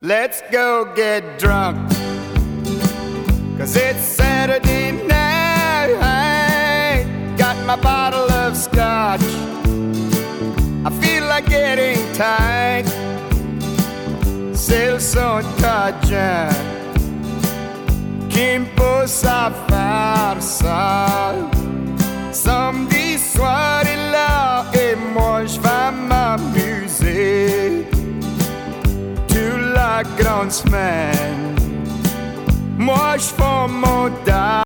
Let's go get drunk, 'cause it's Saturday night. Got my bottle of scotch, I feel like getting tight. Celso Tajan, qui me pousse à faire ça. Samedi soir est là et moi je vais m'amuser toute la grande semaine. Moi je fais mon